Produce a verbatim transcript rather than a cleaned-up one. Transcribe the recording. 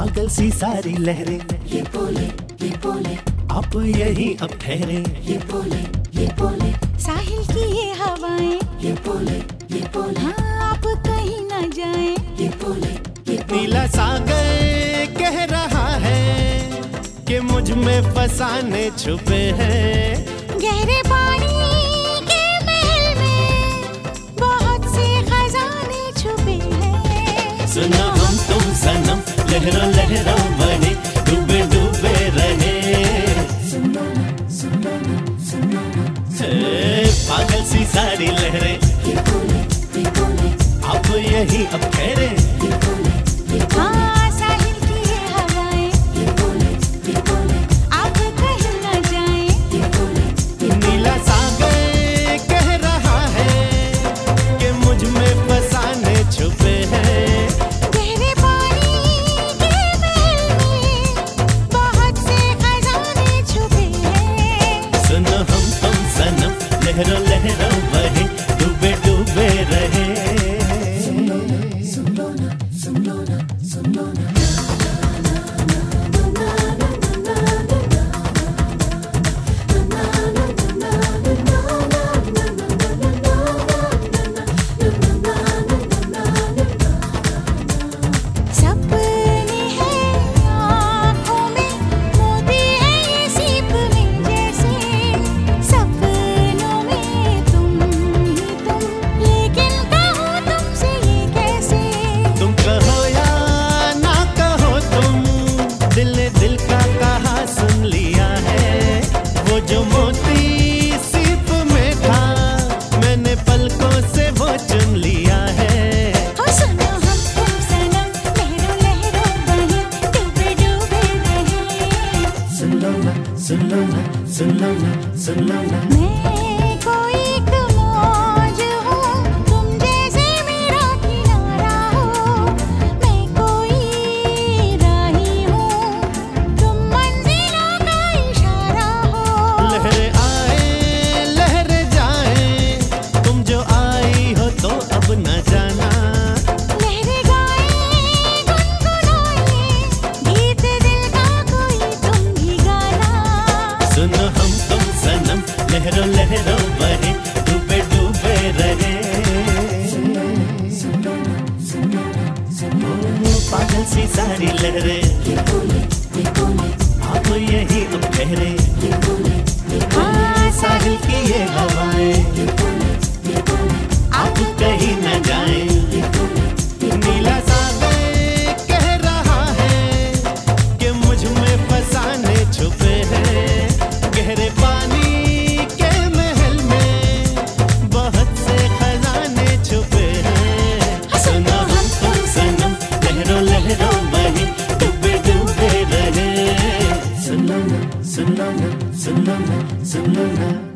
पागल सी सारी लहरें ये बोले ये बोले आप यही अब ठहरे। ये बोले ये बोले साहिल की ये हवाएं ये बोले ये बोले हाँ आप कहीं ना जाएं। ये बोले ये नीला सागर कह रहा है कि मुझ में फसाने छुपे हैं। गहरे पानी के महल में बहुत से खजाने छुपे हैं। सुना हम तुम सनम लहरों लहरों बने डूबे डूबे रहे। सुनो ना सुनो ना सुनो ना हे, पागल सी सारी लहरें ये बोले ये बोले आप यही अब ठहरे। ये बोले ये बोले हाँ साहिल की ये हवाएं ये बोले ये बोले आप कहीं ना जाएं। ये बोले ये नीला सागर कह रहा है कि मुझ में फसाने छुपे हैं। गहरे पानी के महल में बहुत से खजाने छुपे हैं। सुनो हम तुम सनम लहरों लहरों बहे डूबे डूबे रहे। सुनो ना सुनो ना सुनो ना सुनो ना सपने हैं आँखों में मोती है ये सीप में जैसे। सपनों में तुम ही तुम लेकिन कहूँ तुमसे ये कैसे। तुम कहो या ना कहो तुम दिल ने दिल का कहा सुन लिया है। वो जो मोती सीप में था मैंने पलकों से वो चुन लिया है। हो सुनो हम तुम सनम लहरों लहरों बहे डूबे डूबे रहे। सुनो ना सुनो ना सुनो ना सुनो ना मैं कोई एक मौज हूँ तुम जैसे मेरा किनारा हो। मैं कोई राही हूँ तुम मंजिलों का इशारा हो। लहरें आए लहरें जाए तुम जो आई हो तो अब न जाना। लहरें गाएं गुनगुनाएं गीत दिल का कोई तुम ही गाना। सुनो हम तुम सनम लहरों लहरों बहे डूबे डूबे रहे। सुनो ना सुनो ना सुनो ना ओ, पागल सी सारी लहरें ये बोले ये बोले आप यही अब ठहरे। ये बोले ये हाँ साहिल की ये हवाएं ये बोले ये बोले आप कहीं न जाएं। ये बोले ये नीला सागर कह रहा है कि मुझ में फसाने छुपे हैं। गहरे पानी के महल में बहुत से खजाने छुपे हैं। सुनो हम तुम सनम लहरों लहरों बहे डूबे डूबे रहे। सुनो ना सुनो ना सुनो ना सुनो ना